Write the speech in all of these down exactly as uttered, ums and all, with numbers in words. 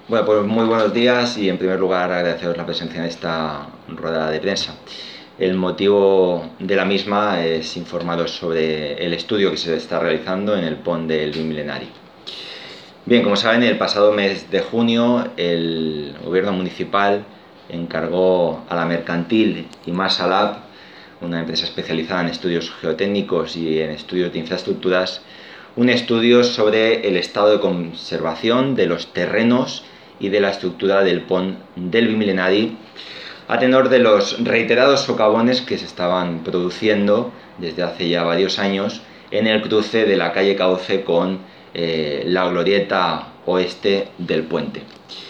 Bueno, pues muy buenos días y en primer lugar agradeceros la presencia en esta rueda de prensa. El motivo de la misma es informaros sobre el estudio que se está realizando en el pont del Bimillenari. Bien, como saben, el pasado mes de junio el gobierno municipal encargó a la Mercantil y Masalab, una empresa especializada en estudios geotécnicos y en estudios de infraestructuras, un estudio sobre el estado de conservación de los terrenos y de la estructura del pont del Bimillenari, a tenor de los reiterados socavones que se estaban produciendo desde hace ya varios años en el cruce de la calle Cauce con eh, la glorieta oeste del puente.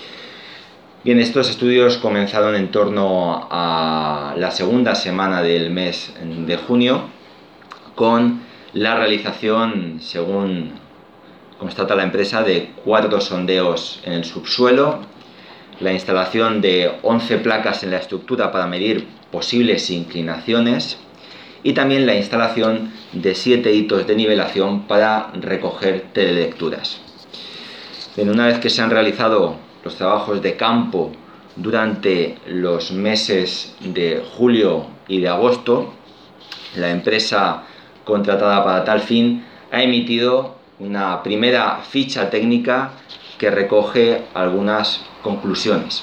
Bien, estos estudios comenzaron en torno a la segunda semana del mes de junio, con la realización, según constata la empresa, de cuatro sondeos en el subsuelo, la instalación de once placas en la estructura para medir posibles inclinaciones y también la instalación de siete hitos de nivelación para recoger telelecturas. Bien, una vez que se han realizado los trabajos de campo durante los meses de julio y de agosto, la empresa contratada para tal fin ha emitido una primera ficha técnica que recoge algunas conclusiones.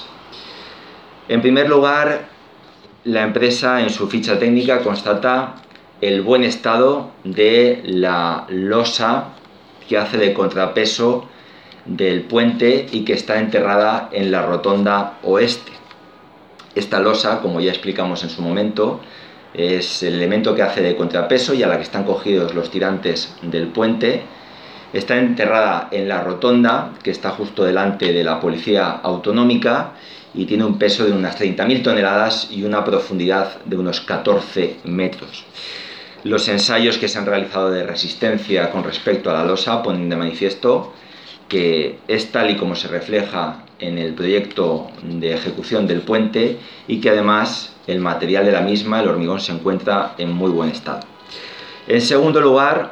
En primer lugar, la empresa en su ficha técnica constata el buen estado de la losa que hace de contrapeso del puente y que está enterrada en la rotonda oeste. Esta losa, como ya explicamos en su momento, es el elemento que hace de contrapeso y a la que están cogidos los tirantes del puente. Está enterrada en la rotonda, que está justo delante de la Policía Autonómica, y tiene un peso de unas treinta mil toneladas y una profundidad de unos catorce metros. Los ensayos que se han realizado de resistencia con respecto a la losa ponen de manifiesto que es tal y como se refleja en el proyecto de ejecución del puente y que además el material de la misma, el hormigón, se encuentra en muy buen estado. En segundo lugar,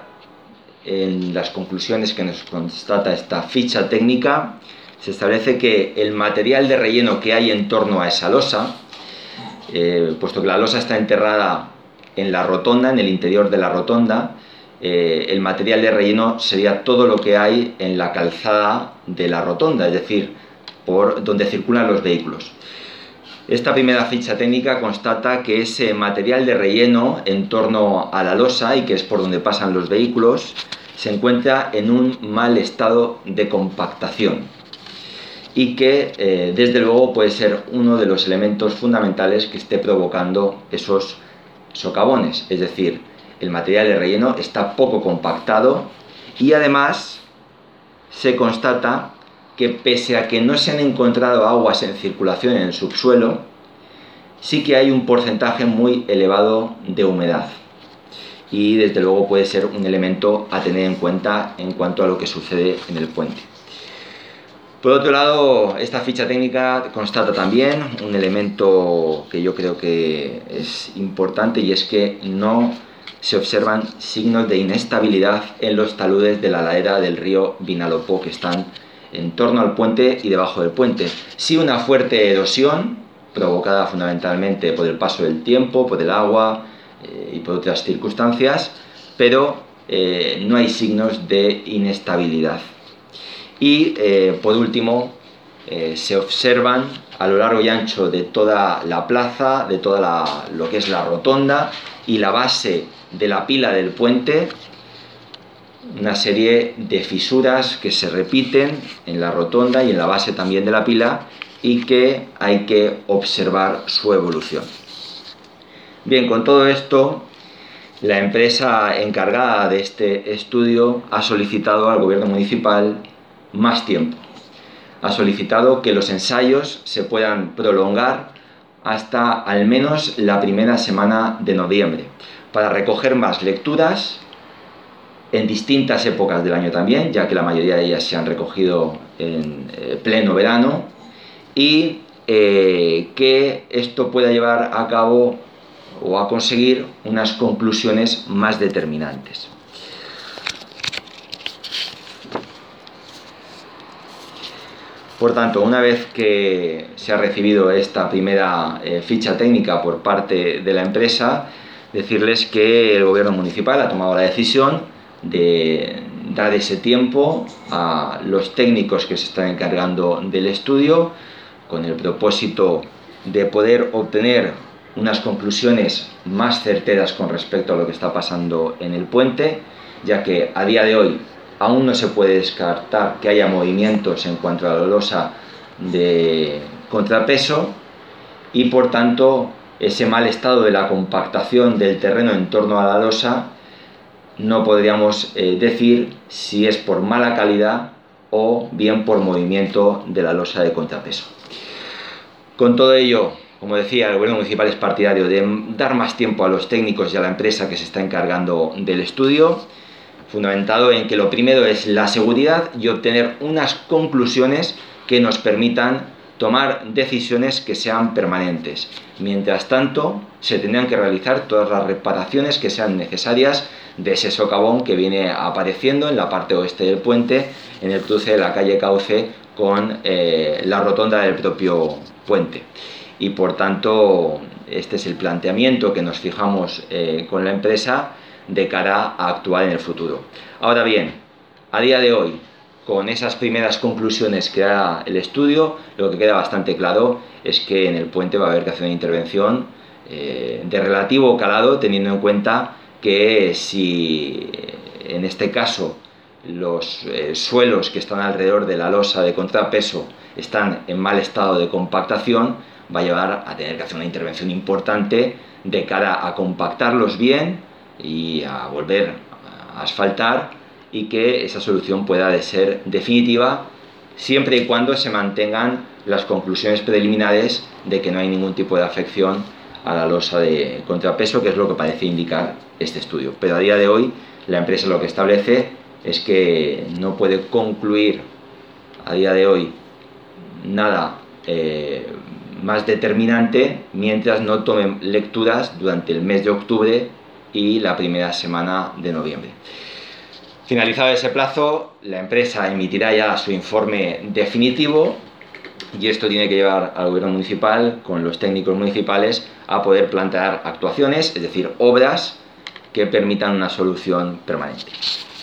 en las conclusiones que nos constata esta ficha técnica, se establece que el material de relleno que hay en torno a esa losa, eh, puesto que la losa está enterrada en la rotonda, en el interior de la rotonda, eh, el material de relleno sería todo lo que hay en la calzada de la rotonda, es decir, por donde circulan los vehículos. Esta primera ficha técnica constata que ese material de relleno en torno a la losa, y que es por donde pasan los vehículos, se encuentra en un mal estado de compactación y que eh, desde luego puede ser uno de los elementos fundamentales que esté provocando esos socavones, es decir, el material de relleno está poco compactado y además se constata que pese a que no se han encontrado aguas en circulación en el subsuelo, sí que hay un porcentaje muy elevado de humedad y desde luego puede ser un elemento a tener en cuenta en cuanto a lo que sucede en el puente. Por otro lado, esta ficha técnica constata también un elemento que yo creo que es importante, y es que no se observan signos de inestabilidad en los taludes de la ladera del río Vinalopó que están en torno al puente y debajo del puente. Sí, una fuerte erosión provocada fundamentalmente por el paso del tiempo, por el agua eh, y por otras circunstancias, pero eh, no hay signos de inestabilidad. Y eh, por último, eh, se observan a lo largo y ancho de toda la plaza, de toda la, lo que es la rotonda y la base de la pila del puente, una serie de fisuras que se repiten en la rotonda y en la base también de la pila y que hay que observar su evolución. Bien, con todo esto, la empresa encargada de este estudio ha solicitado al gobierno municipal más tiempo. Ha solicitado que los ensayos se puedan prolongar hasta al menos la primera semana de noviembre para recoger más lecturas en distintas épocas del año también, ya que la mayoría de ellas se han recogido en eh, pleno verano, y eh, que esto pueda llevar a cabo o a conseguir unas conclusiones más determinantes. Por tanto, una vez que se ha recibido esta primera eh, ficha técnica por parte de la empresa, decirles que el gobierno municipal ha tomado la decisión de dar ese tiempo a los técnicos que se están encargando del estudio, con el propósito de poder obtener unas conclusiones más certeras con respecto a lo que está pasando en el puente, ya que a día de hoy aún no se puede descartar que haya movimientos en cuanto a la losa de contrapeso y, por tanto, ese mal estado de la compactación del terreno en torno a la losa no podríamos eh, decir si es por mala calidad o bien por movimiento de la losa de contrapeso. Con todo ello, como decía, el gobierno municipal es partidario de dar más tiempo a los técnicos y a la empresa que se está encargando del estudio, fundamentado en que lo primero es la seguridad y obtener unas conclusiones que nos permitan tomar decisiones que sean permanentes. Mientras tanto, se tendrán que realizar todas las reparaciones que sean necesarias de ese socavón que viene apareciendo en la parte oeste del puente, en el cruce de la calle Cauce con eh, la rotonda del propio puente. Y por tanto, este es el planteamiento que nos fijamos eh, con la empresa de cara a actuar en el futuro. Ahora bien, a día de hoy, con esas primeras conclusiones que da el estudio, lo que queda bastante claro es que en el puente va a haber que hacer una intervención eh, de relativo calado, teniendo en cuenta que si en este caso los eh, suelos que están alrededor de la losa de contrapeso están en mal estado de compactación, va a llevar a tener que hacer una intervención importante de cara a compactarlos bien y a volver a asfaltar, y que esa solución pueda ser definitiva siempre y cuando se mantengan las conclusiones preliminares de que no hay ningún tipo de afección a la losa de contrapeso, que es lo que parece indicar este estudio. Pero a día de hoy la empresa lo que establece es que no puede concluir a día de hoy nada eh, más determinante mientras no tomen lecturas durante el mes de octubre y la primera semana de noviembre. Finalizado ese plazo, la empresa emitirá ya su informe definitivo y esto tiene que llevar al gobierno municipal, con los técnicos municipales, a poder plantear actuaciones, es decir, obras que permitan una solución permanente.